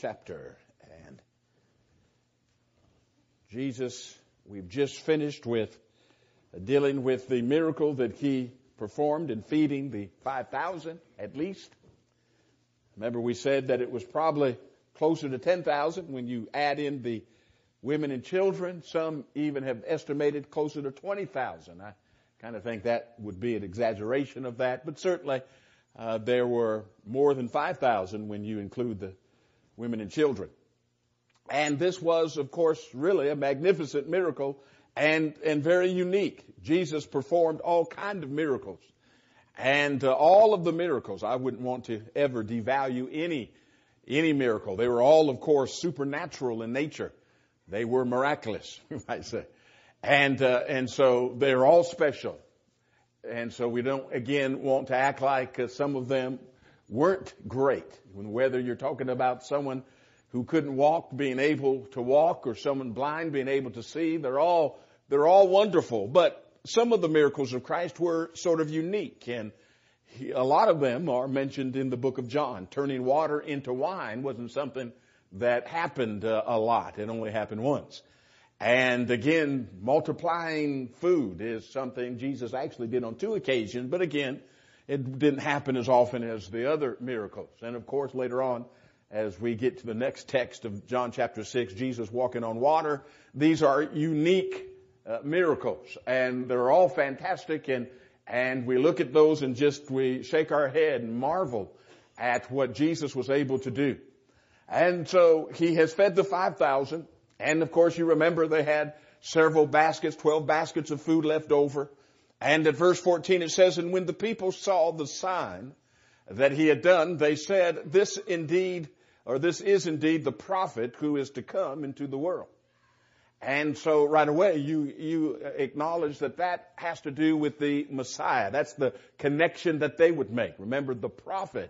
chapter. And Jesus, we've just finished with dealing with the miracle that he performed in feeding the 5,000 at least. Remember, we said that it was probably closer to 10,000 when you add in the women and children. Some even have estimated closer to 20,000. I kind of think that would be an exaggeration of that, but certainly there were more than 5,000 when you include the women and children. And this was, of course, really a magnificent miracle and very unique. Jesus performed all kinds of miracles. And all of the miracles, I wouldn't want to ever devalue any miracle. They were all, of course, supernatural in nature. They were miraculous, you might say. And so they're all special. And so we don't, again, want to act like some of them weren't great. Whether you're talking about someone who couldn't walk being able to walk, or someone blind being able to see, they're all wonderful. But some of the miracles of Christ were sort of unique, and a lot of them are mentioned in the book of John. Turning water into wine wasn't something that happened a lot. It only happened once. And again, multiplying food is something Jesus actually did on 2 occasions, but again, it didn't happen as often as the other miracles. And of course, later on, as we get to the next text of John chapter 6, Jesus walking on water, these are unique miracles, and they're all fantastic, and we look at those and we shake our head and marvel at what Jesus was able to do. And so he has fed the 5,000, and of course you remember they had several baskets, 12 baskets of food left over. And at verse 14 it says, "And when the people saw the sign that he had done, they said, this is indeed the prophet who is to come into the world." And so right away you acknowledge that has to do with the Messiah. That's the connection that they would make. Remember, the prophet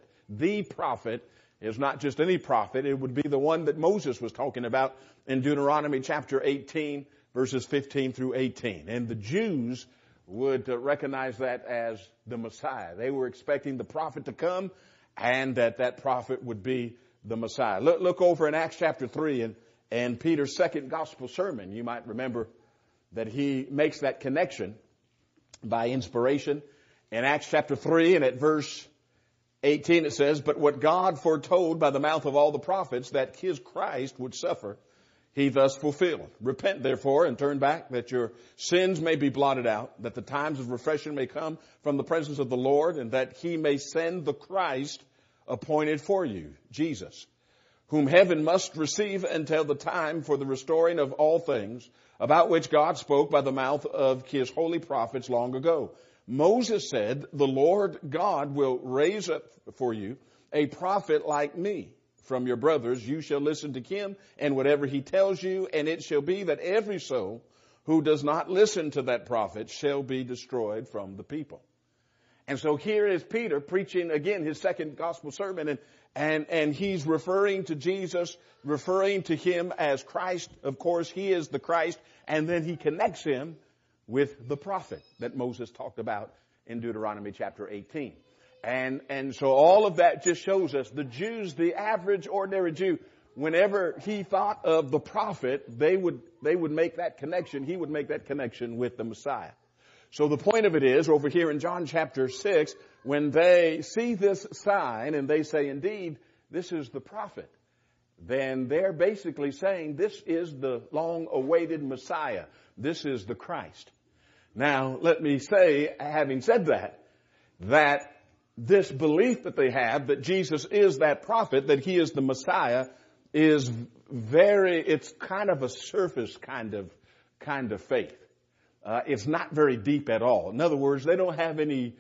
is not just any prophet. It would be the one that Moses was talking about in Deuteronomy chapter 18, verses 15 through 18. And the Jews would recognize that as the Messiah. They were expecting the prophet to come, and that prophet would be the Messiah. Look over in Acts chapter 3 and Peter's second gospel sermon. You might remember that he makes that connection by inspiration. In Acts chapter 3 and at verse 18 it says, "But what God foretold by the mouth of all the prophets, that his Christ would suffer, he thus fulfilled. Repent therefore and turn back, that your sins may be blotted out, that the times of refreshing may come from the presence of the Lord, and that he may send the Christ appointed for you, Jesus, whom heaven must receive until the time for the restoring of all things, about which God spoke by the mouth of his holy prophets long ago. Moses said, the Lord God will raise up for you a prophet like me. From your brothers you shall listen to him, and whatever he tells you, and it shall be that every soul who does not listen to that prophet shall be destroyed from the people." And so here is Peter preaching again his second gospel sermon, and he's referring to Jesus, referring to him as Christ. Of course, he is the Christ, and then he connects him with the prophet that Moses talked about in Deuteronomy chapter 18. And so all of that just shows us the Jews, the average ordinary Jew, whenever he thought of the prophet, they would make that connection. He would make that connection with the Messiah. So the point of it is, over here in John chapter 6, when they see this sign and they say, indeed, this is the prophet, then they're basically saying this is the long-awaited Messiah. This is the Christ. Now, let me say, having said that this belief that they have that Jesus is that prophet, that he is the Messiah, is it's kind of a surface kind of faith. It's not very deep at all. In other words, they don't have any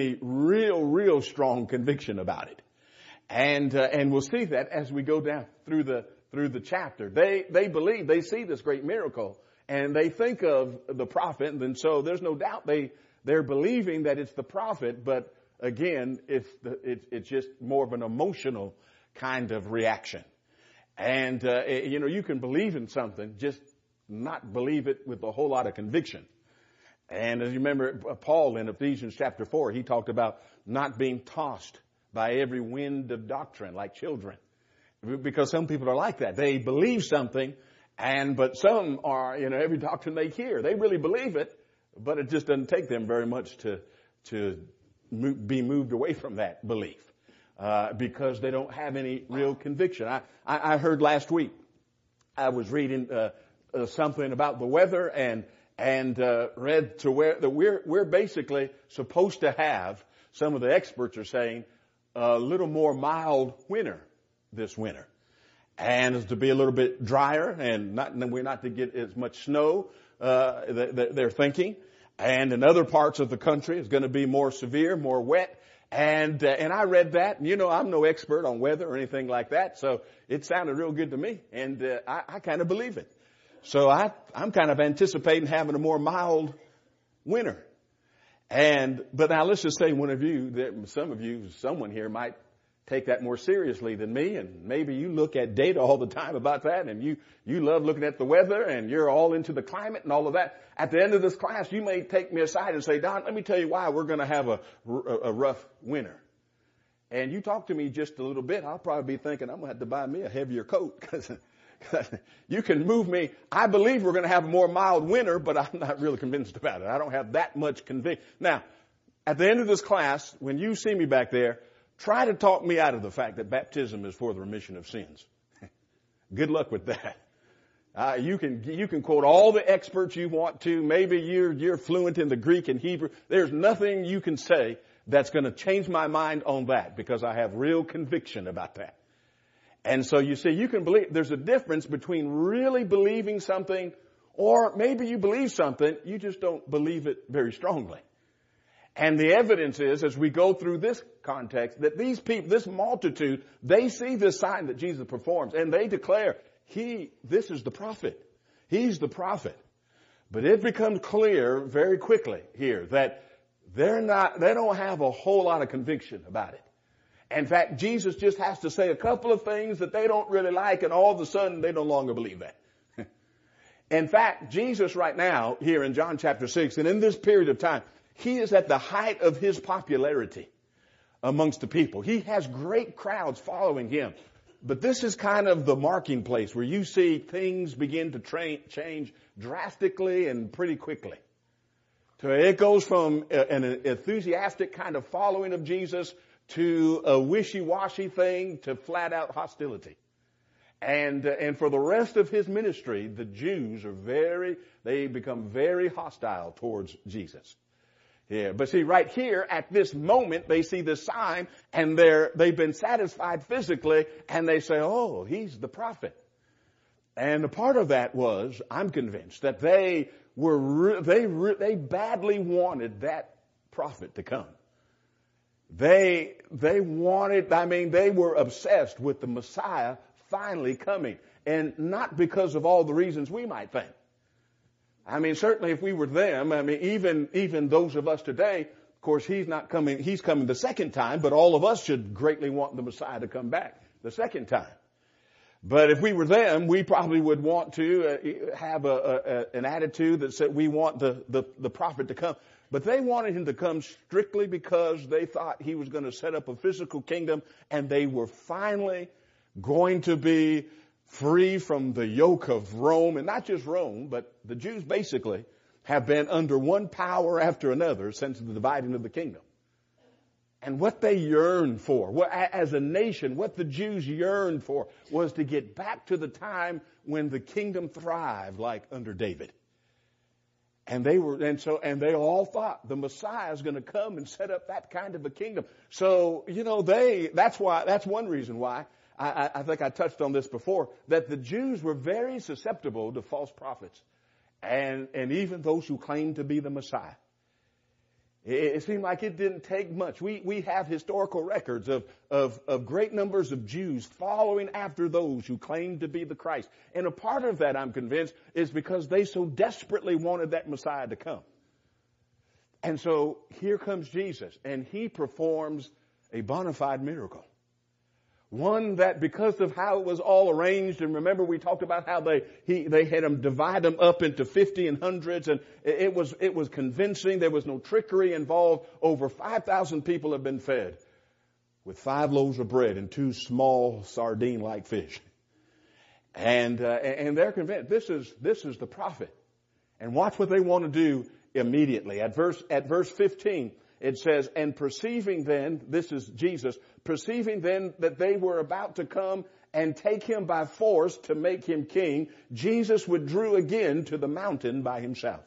real strong conviction about it. And we'll see that as we go down through the chapter. They believe, they see this great miracle, and they think of the prophet, and so there's no doubt they're believing that it's the prophet, but again, it's just more of an emotional kind of reaction. And you can believe in something, just not believe it with a whole lot of conviction. And as you remember, Paul in Ephesians chapter 4, he talked about not being tossed by every wind of doctrine like children. Because some people are like that. They believe something, but some are, every doctrine they hear, they really believe it, but it just doesn't take them very much to be moved away from that belief, because they don't have any real conviction. I heard last week, I was reading, something about the weather and read to where that we're basically supposed to have, some of the experts are saying, a little more mild winter this winter, and to be a little bit drier, and we're not to get as much snow, they're thinking. And in other parts of the country, it's going to be more severe, more wet. And I read that, and I'm no expert on weather or anything like that, so it sounded real good to me, and I kind of believe it. So I'm kind of anticipating having a more mild winter. But now let's just say someone here might take that more seriously than me, and maybe you look at data all the time about that, and you love looking at the weather, and you're all into the climate and all of that. At the end of this class, you may take me aside and say, Don, let me tell you why we're going to have a rough winter. And you talk to me just a little bit, I'll probably be thinking I'm going to have to buy me a heavier coat, because you can move me. I believe we're going to have a more mild winter, but I'm not really convinced about it. I don't have that much conviction. Now, at the end of this class, when you see me back there, try to talk me out of the fact that baptism is for the remission of sins. Good luck with that. You can quote all the experts you want to. Maybe you're fluent in the Greek and Hebrew. There's nothing you can say that's going to change my mind on that, because I have real conviction about that. And so you see, you can believe, there's a difference between really believing something, or maybe you believe something, you just don't believe it very strongly. And the evidence is, as we go through this context, that these people, this multitude, they see this sign that Jesus performs, and they declare, this is the prophet. He's the prophet. But it becomes clear very quickly here that they don't have a whole lot of conviction about it. In fact, Jesus just has to say a couple of things that they don't really like, and all of a sudden they no longer believe that. In fact, Jesus right now, here in John chapter 6, and in this period of time, he is at the height of his popularity amongst the people. He has great crowds following him. But this is kind of the marking place where you see things begin to change drastically and pretty quickly. So it goes from an enthusiastic kind of following of Jesus to a wishy-washy thing to flat-out hostility. And for the rest of his ministry, the Jews they become very hostile towards Jesus. Yeah, but see, right here at this moment, they see the sign, and they've been satisfied physically, and they say, "Oh, he's the prophet." And a part of that was, I'm convinced, that they badly wanted that prophet to come. They were obsessed with the Messiah finally coming, and not because of all the reasons we might think. I mean, certainly if we were them, even those of us today, of course, he's coming the second time, but all of us should greatly want the Messiah to come back the second time. But if we were them, we probably would want to have an attitude that said we want the prophet to come. But they wanted him to come strictly because they thought he was going to set up a physical kingdom, and they were finally going to be free from the yoke of Rome. And not just Rome, but the Jews basically have been under one power after another since the dividing of the kingdom. And what they yearned for, as a nation, what the Jews yearned for was to get back to the time when the kingdom thrived, like under David. And they all thought the Messiah is going to come and set up that kind of a kingdom. So, that's one reason why I think I touched on this before, that the Jews were very susceptible to false prophets and even those who claimed to be the Messiah. It seemed like it didn't take much. We have historical records of great numbers of Jews following after those who claimed to be the Christ. And a part of that, I'm convinced, is because they so desperately wanted that Messiah to come. And so here comes Jesus, and he performs a bona fide miracle. One that, because of how it was all arranged, and remember we talked about how they had them divide them up into 50 and hundreds, and it was convincing. There was no trickery involved. Over 5,000 people have been fed with 5 loaves of bread and 2 small sardine-like fish. And they're convinced this is the prophet. And watch what they want to do immediately. At verse 15, it says, and perceiving then, this is Jesus, perceiving then that they were about to come and take him by force to make him king, Jesus withdrew again to the mountain by himself.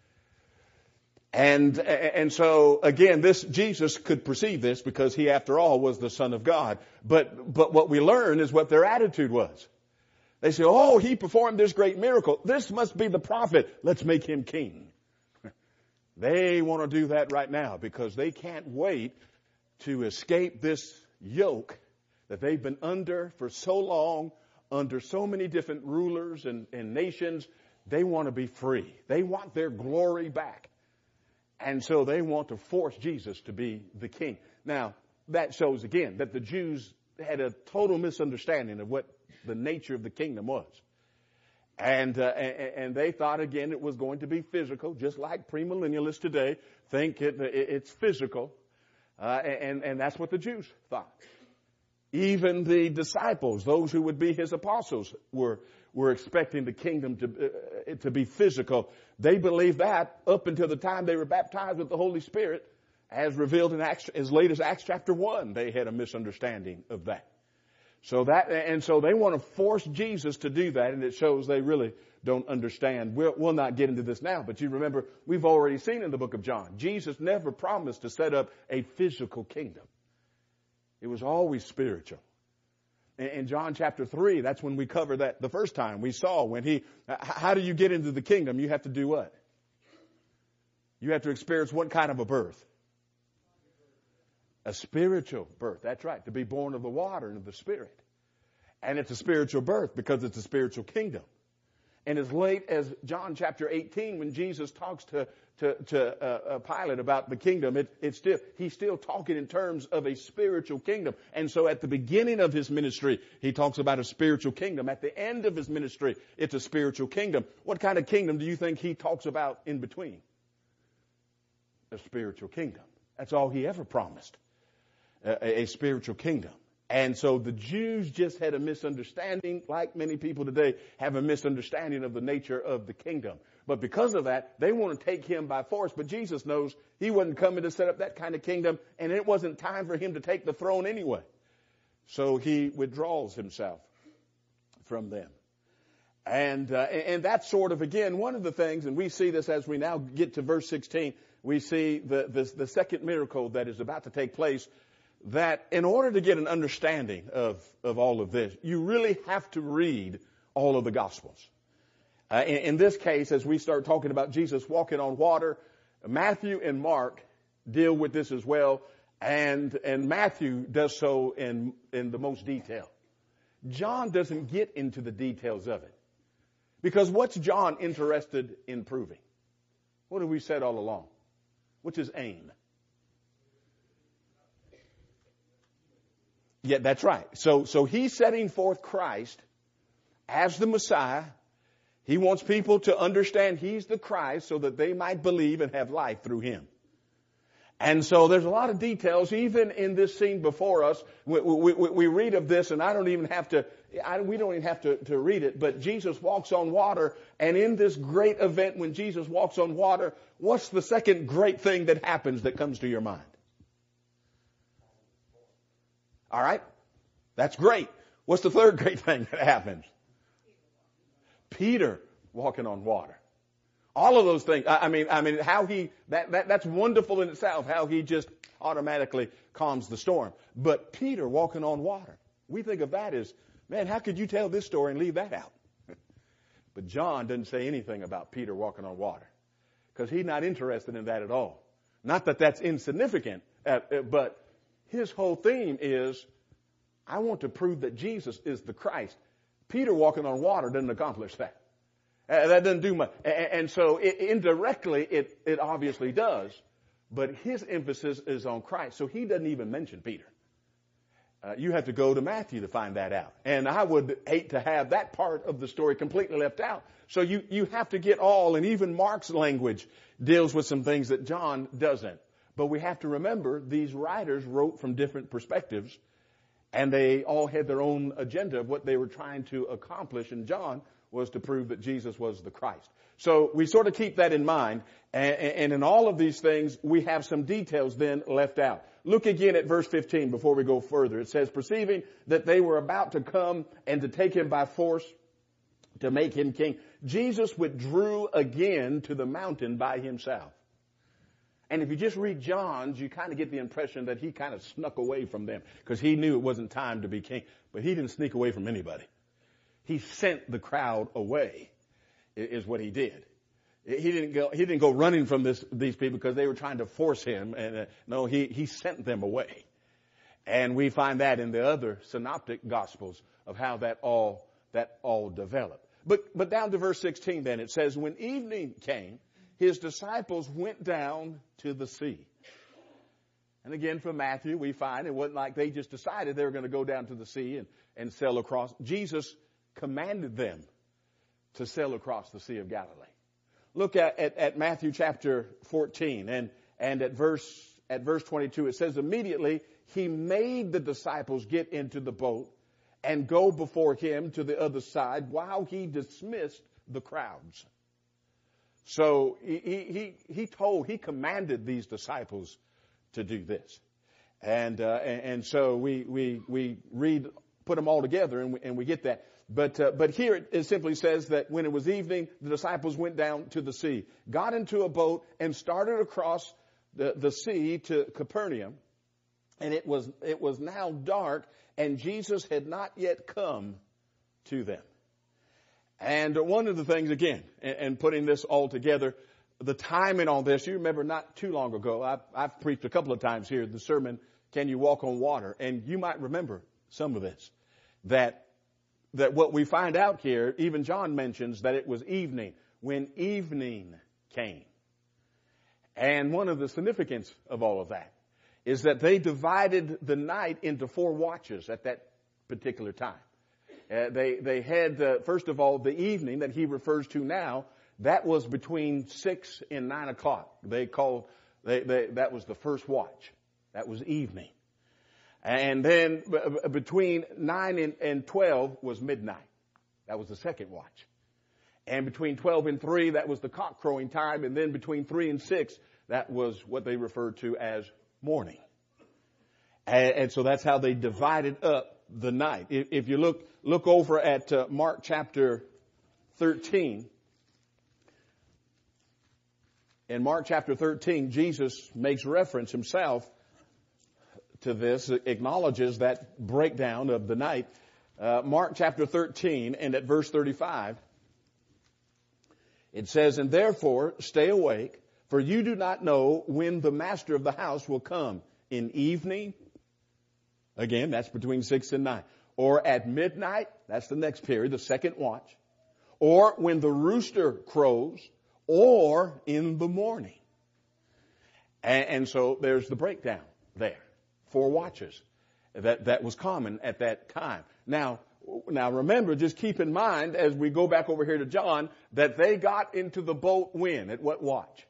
And so again, this Jesus could perceive this because he, after all, was the Son of God. But what we learn is what their attitude was. They say, oh, he performed this great miracle. This must be the prophet. Let's make him king. They want to do that right now because they can't wait to escape this yoke that they've been under for so long, under so many different rulers and nations. They want to be free. They want their glory back. And so they want to force Jesus to be the king. Now, that shows again that the Jews had a total misunderstanding of what the nature of the kingdom was. And they thought, again, it was going to be physical, just like premillennialists today think it's physical. And that's what the Jews thought. Even the disciples, those who would be his apostles, were expecting the kingdom to be physical. They believed that up until the time they were baptized with the Holy Spirit, as revealed in as late as Acts chapter 1. They had a misunderstanding of that. So they want to force Jesus to do that, and it shows they really don't understand. We'll not get into this now, but you remember, we've already seen in the book of John, Jesus never promised to set up a physical kingdom. It was always spiritual. In John chapter 3, that's when we covered that the first time. We saw how do you get into the kingdom? You have to do what? You have to experience what kind of a birth? A spiritual birth. That's right. To be born of the water and of the Spirit. And it's a spiritual birth because it's a spiritual kingdom. And as late as John chapter 18, when Jesus talks to Pilate about the kingdom, he's still talking in terms of a spiritual kingdom. And so at the beginning of his ministry, he talks about a spiritual kingdom. At the end of his ministry, it's a spiritual kingdom. What kind of kingdom do you think he talks about in between? A spiritual kingdom. That's all he ever promised. A spiritual kingdom. And so the Jews just had a misunderstanding, like many people today have a misunderstanding of the nature of the kingdom. But because of that, they want to take him by force. But Jesus knows he wasn't coming to set up that kind of kingdom, and it wasn't time for him to take the throne anyway. So he withdraws himself from them. And that's sort of, again, one of the things, and we see this as we now get to verse 16, we see the second miracle that is about to take place, that in order to get an understanding of all of this, you really have to read all of the Gospels. In this case, as we start talking about Jesus walking on water, Matthew and Mark deal with this as well, and Matthew does so in the most detail. John doesn't get into the details of it. Because what's John interested in proving? What have we said all along? What's his aim? Yeah, that's right. So he's setting forth Christ as the Messiah. He wants people to understand he's the Christ so that they might believe and have life through him. And so there's a lot of details, even in this scene before us. We read of this, and we don't even have to read it, but Jesus walks on water, and in this great event when Jesus walks on water, what's the second great thing that happens that comes to your mind? All right? That's great. What's the third great thing that happens? Peter walking on water. All of those things. I mean, how that's wonderful in itself, how he just automatically calms the storm. But Peter walking on water. We think of that as, man, how could you tell this story and leave that out? But John doesn't say anything about Peter walking on water because he's not interested in that at all. Not that that's insignificant, but his whole theme is, I want to prove that Jesus is the Christ. Peter walking on water doesn't accomplish that. That doesn't do much. And so indirectly, it obviously does. But his emphasis is on Christ. So he doesn't even mention Peter. You have to go to Matthew to find that out. And I would hate to have that part of the story completely left out. So you have to get all, and even Mark's language deals with some things that John doesn't. But we have to remember these writers wrote from different perspectives, and they all had their own agenda of what they were trying to accomplish. And John was to prove that Jesus was the Christ. So we sort of keep that in mind. And in all of these things, we have some details then left out. Look again at verse 15 before we go further. It says, perceiving that they were about to come and to take him by force to make him king, Jesus withdrew again to the mountain by himself. And if you just read John's, you kind of get the impression that he kind of snuck away from them because he knew it wasn't time to be king. But he didn't sneak away from anybody. He sent the crowd away, is what he did. He didn't go running from these people because they were trying to force him. And no, he sent them away. And we find that in the other synoptic gospels of how that all developed. But down to verse 16 then, it says, when evening came, his disciples went down to the sea. And again, from Matthew, we find it wasn't like they just decided they were going to go down to the sea and sail across. Jesus commanded them to sail across the Sea of Galilee. Look at Matthew chapter 14 and at verse 22. It says, immediately he made the disciples get into the boat and go before him to the other side while he dismissed the crowds. So he commanded these disciples to do this. And so we read, put them all together and we get that. But here it simply says that when it was evening, the disciples went down to the sea, got into a boat and started across the sea to Capernaum. And it was now dark and Jesus had not yet come to them. And one of the things, again, and putting this all together, the timing on this, you remember not too long ago, I've preached a couple of times here the sermon, Can You Walk on Water? And you might remember some of this, that what we find out here, even John mentions that it was evening, when evening came. And one of the significance of all of that is that they divided the night into 4 watches at that particular time. They had, first of all, the evening that he refers to now, that was between 6 and 9 o'clock. That was the first watch. That was evening. And then between 9 and 12 was midnight. That was the second watch. And between 12 and 3, that was the cock crowing time. And then between 3 and 6, that was what they referred to as morning. And so that's how they divided up the night. If you look over at Mark chapter 13. In Mark chapter 13, Jesus makes reference himself to this, acknowledges that breakdown of the night. Mark chapter 13 and at verse 35, it says, and therefore stay awake, for you do not know when the master of the house will come, in evening, again, that's between 6 and 9, or at midnight, that's the next period, the second watch, or when the rooster crows, or in the morning. And so there's the breakdown there. 4 watches. That was common at that time. Now remember, just keep in mind as we go back over here to John, that they got into the boat when? At what watch?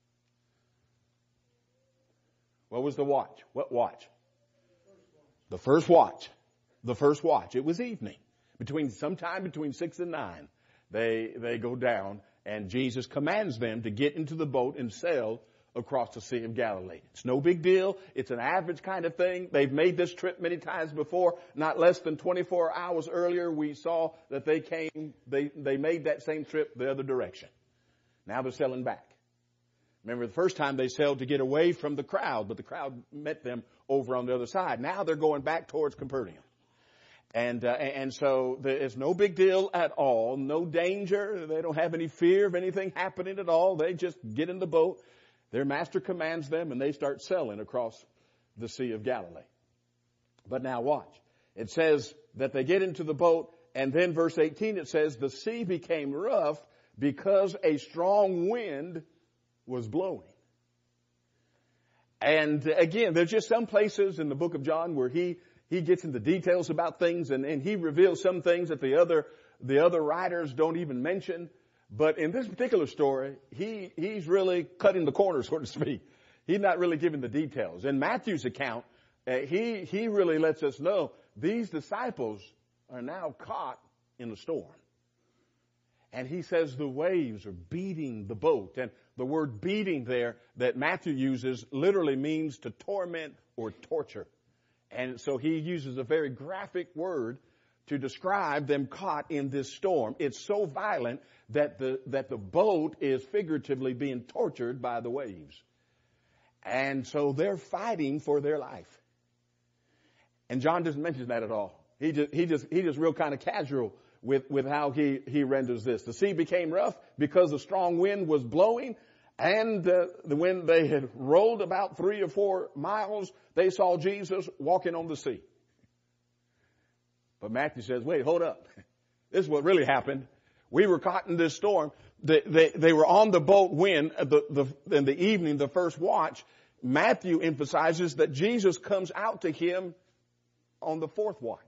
What was the watch? What watch? The first watch. The first watch. It was evening. Sometime between 6 and 9, they go down and Jesus commands them to get into the boat and sail across the Sea of Galilee. It's no big deal. It's an average kind of thing. They've made this trip many times before. Not less than 24 hours earlier, we saw that they made that same trip the other direction. Now they're sailing back. Remember, the first time they sailed to get away from the crowd, but the crowd met them over on the other side. Now they're going back towards Capernaum. And so it's no big deal at all. No danger. They don't have any fear of anything happening at all. They just get in the boat. Their master commands them and they start sailing across the Sea of Galilee. But now watch. It says that they get into the boat, and then verse 18 it says the sea became rough because a strong wind was blowing. And again, there's just some places in the book of John where he gets into details about things and he reveals some things that the other writers don't even mention. But in this particular story, he's really cutting the corner, so to speak. He's not really giving the details. In Matthew's account, he really lets us know these disciples are now caught in a storm. And he says the waves are beating the boat. And the word beating there that Matthew uses literally means to torment or torture. And so he uses a very graphic word to describe them caught in this storm. It's so violent that the boat is figuratively being tortured by the waves. And so they're fighting for their life. And John doesn't mention that at all. He just real kind of casual with how he renders this. The sea became rough because the strong wind was blowing, and when they had rolled about 3 or 4 miles, they saw Jesus walking on the sea. But Matthew says, wait, hold up. This is what really happened. We were caught in this storm. They were on the boat when, in the evening, the first watch. Matthew emphasizes that Jesus comes out to him on the 4th watch.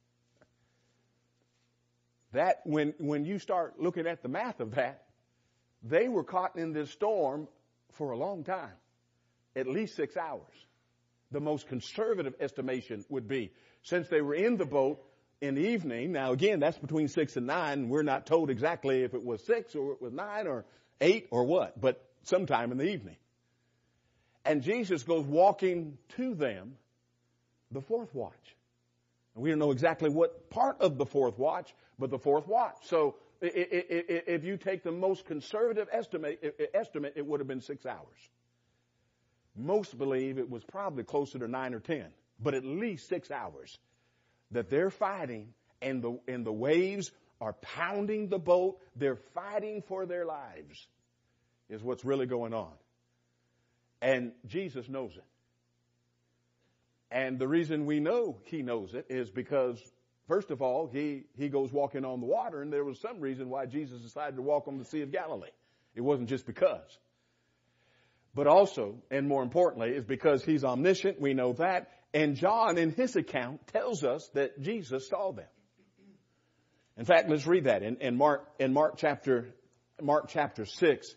That, when you start looking at the math of that, they were caught in this storm for a long time. At least 6 hours. The most conservative estimation would be, since they were in the boat in the evening, now again, that's between 6 and 9. We're not told exactly if it was 6 or it was 9 or 8 or what, but sometime in the evening. And Jesus goes walking to them the 4th watch. And we don't know exactly what part of the 4th watch, but the 4th watch. So if you take the most conservative estimate, it would have been 6 hours. Most believe it was probably closer to 9 or 10, but at least 6 hours that they're fighting, and the waves are pounding the boat. They're fighting for their lives is what's really going on. And Jesus knows it. And the reason we know he knows it is because, first of all, he goes walking on the water, and there was some reason why Jesus decided to walk on the Sea of Galilee. It wasn't just because. But also, and more importantly, is because he's omniscient. We know that. And John, in his account, tells us that Jesus saw them. In fact, let's read that in Mark chapter 6.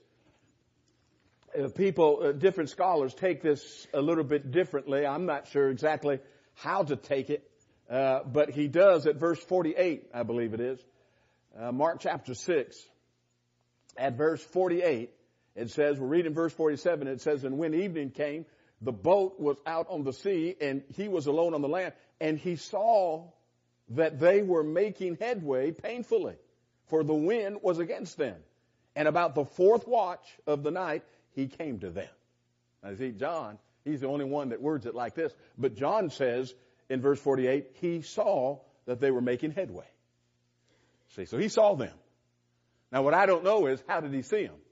Different scholars take this a little bit differently. I'm not sure exactly how to take it, but he does at verse 48, I believe it is. Mark chapter 6, at verse 48, it says, we're reading verse 47, it says, and when evening came, the boat was out on the sea, and he was alone on the land, and he saw that they were making headway painfully, for the wind was against them. And about the 4th watch of the night, he came to them. Now, see, John, he's the only one that words it like this. But John says in verse 48, he saw that they were making headway. See, so he saw them. Now, what I don't know is, how did he see them?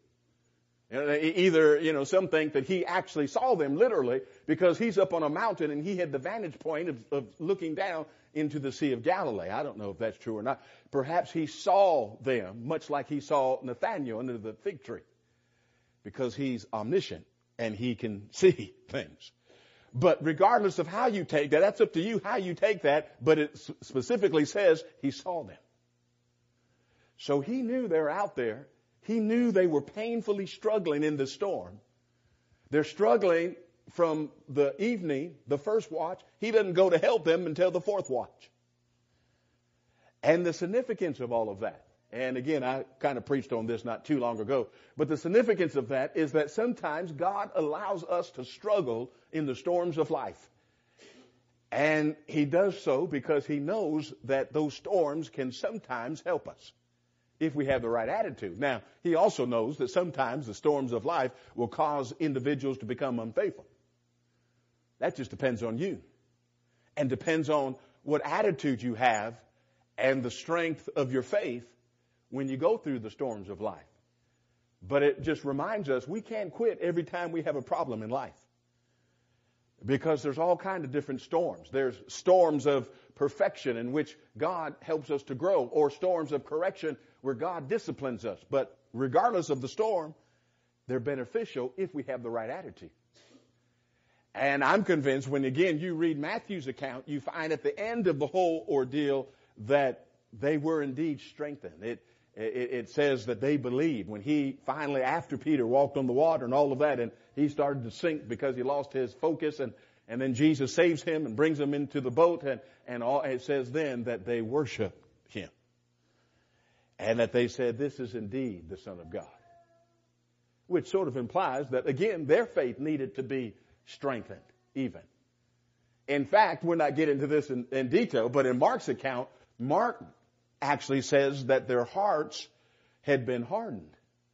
Either, some think that he actually saw them literally because he's up on a mountain and he had the vantage point of looking down into the Sea of Galilee. I don't know if that's true or not. Perhaps he saw them much like he saw Nathanael under the fig tree, because he's omniscient and he can see things. But regardless of how you take that, that's up to you how you take that, but it specifically says he saw them. So he knew they were out there. He knew they were painfully struggling in the storm. They're struggling from the evening, the 1st watch. He doesn't go to help them until the 4th watch. And the significance of all of that, and again, I kind of preached on this not too long ago, but the significance of that is that sometimes God allows us to struggle in the storms of life. And he does so because he knows that those storms can sometimes help us if we have the right attitude. Now, he also knows that sometimes the storms of life will cause individuals to become unfaithful. That just depends on you, and depends on what attitude you have and the strength of your faith when you go through the storms of life. But it just reminds us we can't quit every time we have a problem in life, because there's all kinds of different storms. There's storms of perfection in which God helps us to grow, or storms of correction where God disciplines us. But regardless of the storm, they're beneficial if we have the right attitude. And I'm convinced when, again, you read Matthew's account, you find at the end of the whole ordeal that they were indeed strengthened. it says that they believed when he finally, after Peter walked on the water and all of that, and he started to sink because he lost his focus, and then Jesus saves him and brings him into the boat, and it says then that they worshiped him. And that they said, this is indeed the Son of God. Which sort of implies that, again, their faith needed to be strengthened even. In fact, we're not getting into this in detail, but in Mark's account, Mark actually says that their hearts had been hardened.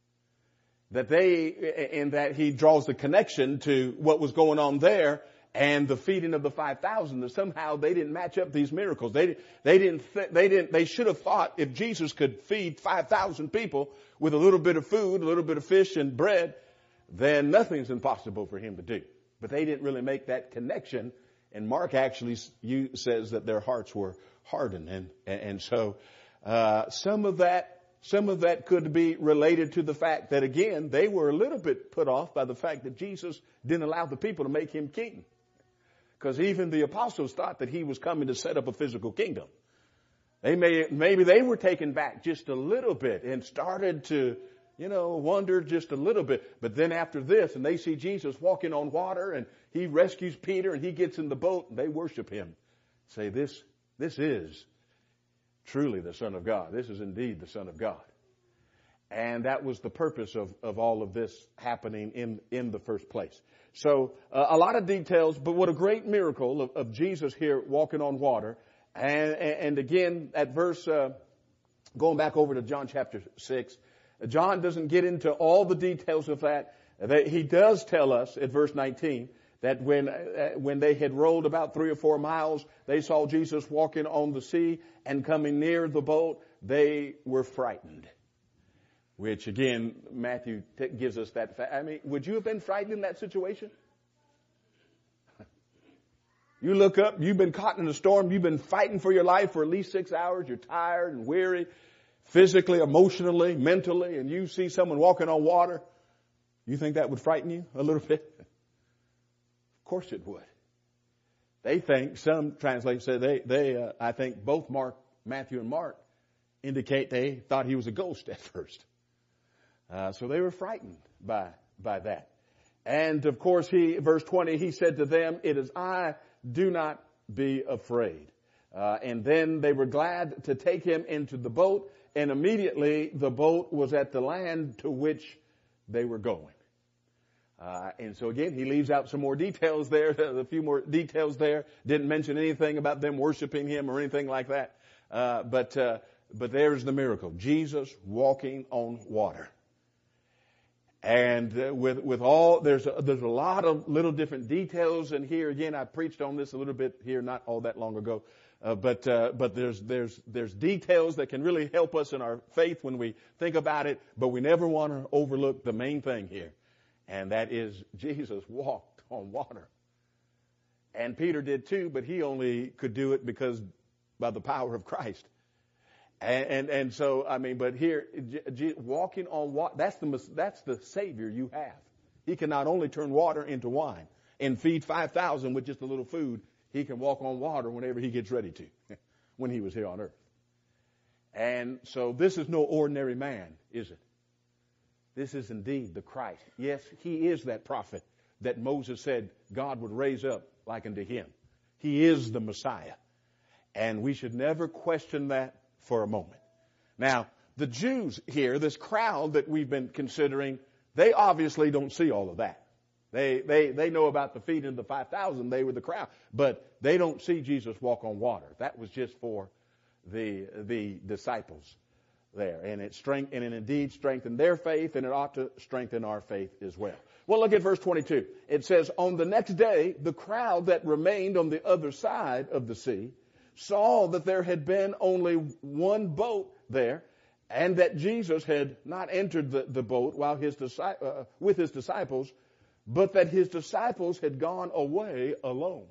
In that he draws the connection to what was going on there and the feeding of the 5,000, that somehow they didn't match up these miracles. They should have thought if Jesus could feed 5,000 people with a little bit of food, a little bit of fish and bread, then nothing's impossible for him to do. But they didn't really make that connection. And Mark actually says that their hearts were hardened. And so, some of that could be related to the fact that, again, they were a little bit put off by the fact that Jesus didn't allow the people to make him king. Because even the apostles thought that he was coming to set up a physical kingdom. Maybe they were taken back just a little bit and started to, wonder just a little bit. But then after this, and they see Jesus walking on water, and he rescues Peter, and he gets in the boat, and they worship him. Say, this is truly the Son of God. This is indeed the Son of God. And that was the purpose of all of this happening in the first place. So a lot of details, but what a great miracle of Jesus here walking on water. And again, at verse, going back over to John chapter 6, John doesn't get into all the details of that. He does tell us at verse 19 that when they had rolled about 3 or 4 miles, they saw Jesus walking on the sea, and coming near the boat, they were frightened. Which again, Matthew gives us that fact. I mean, would you have been frightened in that situation? You look up, you've been caught in a storm, you've been fighting for your life for at least 6 hours, you're tired and weary, physically, emotionally, mentally, and you see someone walking on water. You think that would frighten you a little bit? Of course it would. They think, some translators say I think both Matthew and Mark indicate they thought he was a ghost at first. So they were frightened by that. And of course verse 20, he said to them, "It is I, do not be afraid." And then they were glad to take him into the boat, and immediately the boat was at the land to which they were going. And so again, he leaves out some more details there, a few more details there. Didn't mention anything about them worshiping him or anything like that. But there's the miracle. Jesus walking on water. And with all, there's a lot of little different details. And here again, I preached on this a little bit here not all that long ago. But there's details that can really help us in our faith when we think about it. But we never want to overlook the main thing here. And that is Jesus walked on water. And Peter did too, but he only could do it because by the power of Christ. And so, I mean, but here, walking on water, that's the Savior you have. He can not only turn water into wine and feed 5,000 with just a little food, he can walk on water whenever he gets ready to, when he was here on earth. And so this is no ordinary man, is it? This is indeed the Christ. Yes, he is that prophet that Moses said God would raise up like unto him. He is the Messiah. And we should never question that for a moment. Now, the Jews here, this crowd that we've been considering, they obviously don't see all of that. They know about the feeding of the 5,000. They were the crowd. But they don't see Jesus walk on water. That was just for the disciples there. And it indeed strengthened their faith, and it ought to strengthen our faith as well. Well, look at verse 22. It says, "On the next day, the crowd that remained on the other side of the sea saw that there had been only one boat there, and that Jesus had not entered the boat with his disciples, but that his disciples had gone away alone."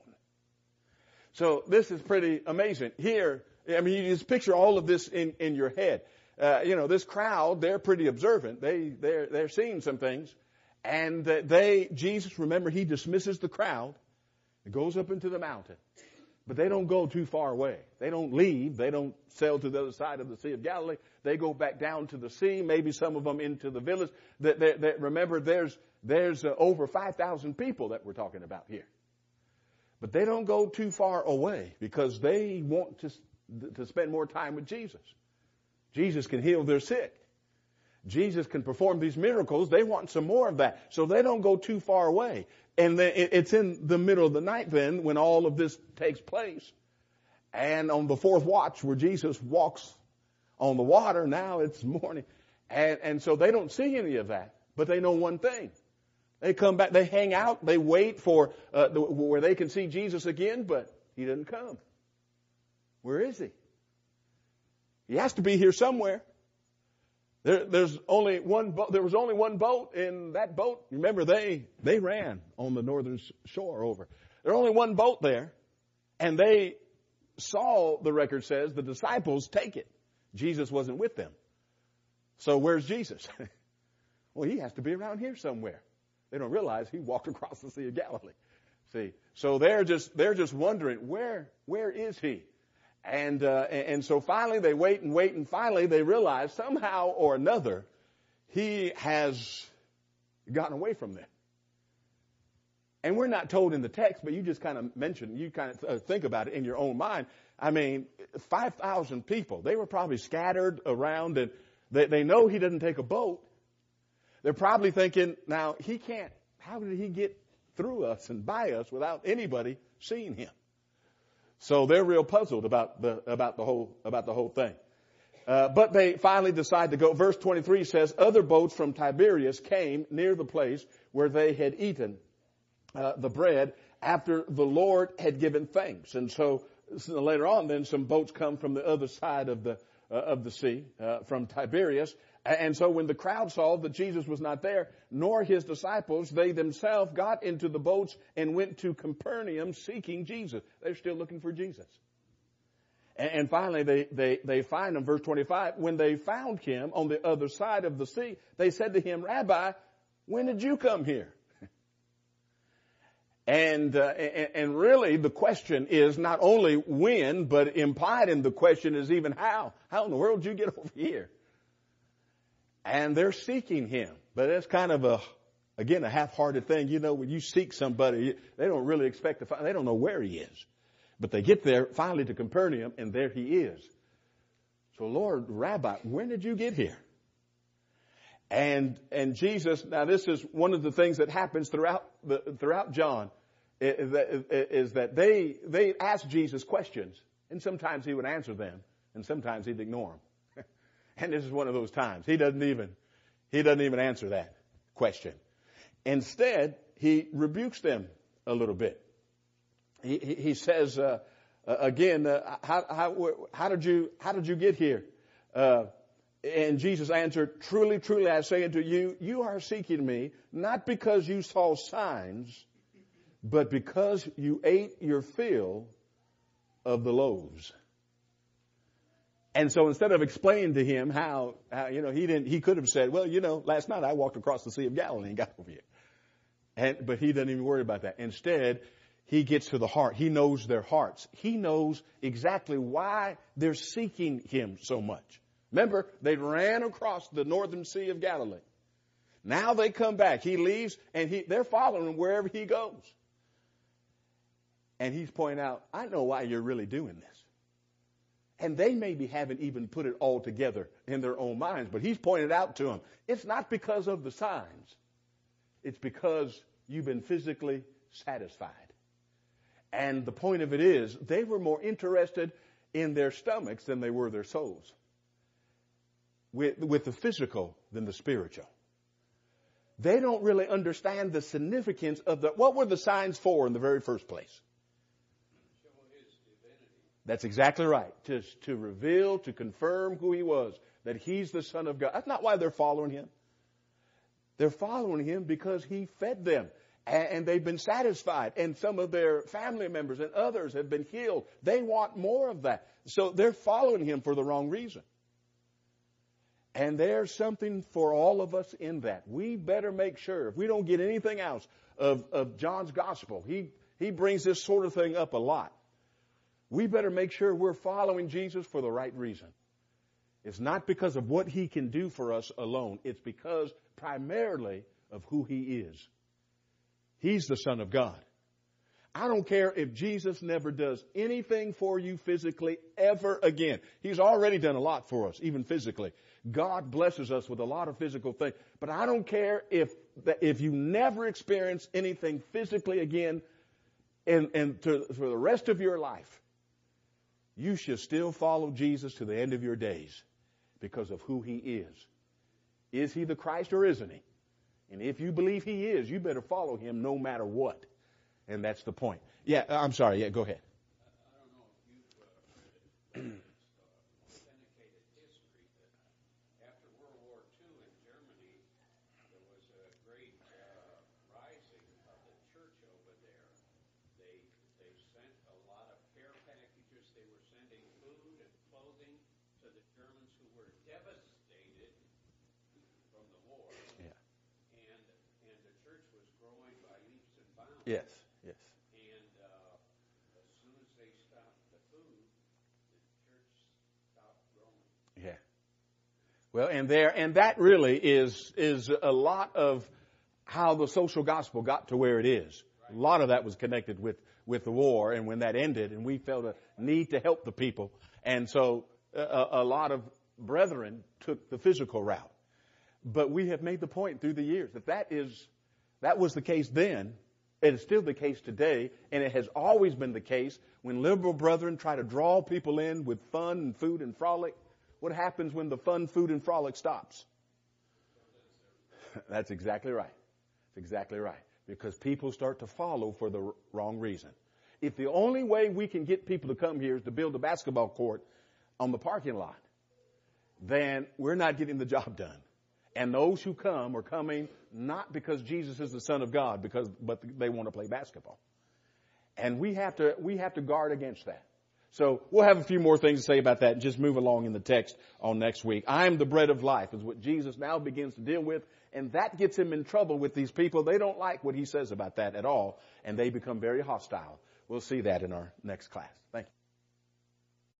So this is pretty amazing. Here, I mean, you just picture all of this in your head. This crowd, they're pretty observant. They're seeing some things. And Jesus, remember, he dismisses the crowd and goes up into the mountain. But they don't go too far away. They don't leave. They don't sail to the other side of the Sea of Galilee. They go back down to the sea, maybe some of them into the village. Remember, there's over 5,000 people that we're talking about here. But they don't go too far away because they want to spend more time with Jesus. Jesus can heal their sick. Jesus can perform these miracles. They want some more of that. So they don't go too far away. And then it's in the middle of the night then when all of this takes place. And on the fourth watch where Jesus walks on the water, now it's morning. And so they don't see any of that. But they know one thing. They come back, they hang out, they wait for where they can see Jesus again, but he didn't come. Where is he? He has to be here somewhere. There was only one boat in that boat. Remember, they ran on the northern shore over. There was only one boat there, and they saw, the record says, the disciples take it. Jesus wasn't with them. So where's Jesus? Well, he has to be around here somewhere. They don't realize he walked across the Sea of Galilee. See, so they're just wondering where is he? And so finally they wait, and finally they realize somehow or another he has gotten away from them. And we're not told in the text, but you just kind of mentioned, you kind of think about it in your own mind. I mean, 5,000 people. They were probably scattered around, and they know he didn't take a boat. They're probably thinking, now how did he get through us and by us without anybody seeing him? So they're real puzzled about the whole thing. But they finally decide to go. Verse 23 says, other boats from Tiberias came near the place where they had eaten the bread after the Lord had given thanks. And so later on, then some boats come from the other side of the sea, from Tiberias. And so when the crowd saw that Jesus was not there, nor his disciples, they themselves got into the boats and went to Capernaum seeking Jesus. They're still looking for Jesus. And finally they find him, verse 25. When they found him on the other side of the sea, they said to him, Rabbi, when did you come here? And really the question is not only when, but implied in the question is even how. How in the world did you get over here? And they're seeking him. But it's kind of a half-hearted thing. You know, when you seek somebody, they don't really expect to find, they don't know where he is. But they get there finally to Capernaum, and there he is. So, Lord, Rabbi, when did you get here? And Jesus, now this is one of the things that happens throughout John, is that they ask Jesus questions, and sometimes he would answer them, and sometimes he'd ignore them. And this is one of those times. He doesn't even answer that question. Instead, he rebukes them a little bit. He says, again, how did you get here? And Jesus answered, truly, truly, I say unto you, you are seeking me, not because you saw signs, but because you ate your fill of the loaves. And so instead of explaining to him how he could have said, well, last night I walked across the Sea of Galilee and got over here. But he doesn't even worry about that. Instead, he gets to the heart. He knows their hearts. He knows exactly why they're seeking him so much. Remember, they ran across the northern Sea of Galilee. Now they come back. He leaves, and they're following him wherever he goes. And he's pointing out, I know why you're really doing this. And they maybe haven't even put it all together in their own minds, but he's pointed out to them, it's not because of the signs. It's because you've been physically satisfied. And the point of it is, they were more interested in their stomachs than they were their souls. With the physical than the spiritual. They don't really understand the significance of what were the signs for in the very first place? That's exactly right. To reveal, to confirm who he was, that he's the Son of God. That's not why they're following him. They're following him because he fed them. And they've been satisfied. And some of their family members and others have been healed. They want more of that. So they're following him for the wrong reason. And there's something for all of us in that. We better make sure, if we don't get anything else of John's gospel, he brings this sort of thing up a lot. we better make sure we're following Jesus for the right reason. It's not because of what he can do for us alone. It's because primarily of who he is. He's the Son of God. I don't care if Jesus never does anything for you physically ever again. He's already done a lot for us, even physically. God blesses us with a lot of physical things. But I don't care if you never experience anything physically again for the rest of your life. You should still follow Jesus to the end of your days because of who he is. Is he the Christ or isn't he? And if you believe he is, you better follow him no matter what. And that's the point. Yeah, I'm sorry. Yeah, go ahead. I don't know if you've read authenticated history that after World War II in Germany, there was a great rising of the church over there. They sent a lot of care packages. They were sending food and clothing to the Germans who were devastated from the war. Yeah. And the church was growing by leaps and bounds. Yes. Yeah. Well, and that really is a lot of how the social gospel got to where it is. A lot of that was connected with the war, and when that ended, and we felt a need to help the people, and so a lot of brethren took the physical route. But we have made the point through the years that was the case then. It is still the case today, and it has always been the case when liberal brethren try to draw people in with fun and food and frolic. What happens when the fun, food, and frolic stops? That's exactly right. That's exactly right. Because people start to follow for the wrong reason. If the only way we can get people to come here is to build a basketball court on the parking lot, then we're not getting the job done. And those who come are coming not because Jesus is the Son of God, but they want to play basketball. And we have to guard against that. So we'll have a few more things to say about that and just move along in the text on next week. I am the bread of life is what Jesus now begins to deal with. And that gets him in trouble with these people. They don't like what he says about that at all. And they become very hostile. We'll see that in our next class. Thank you.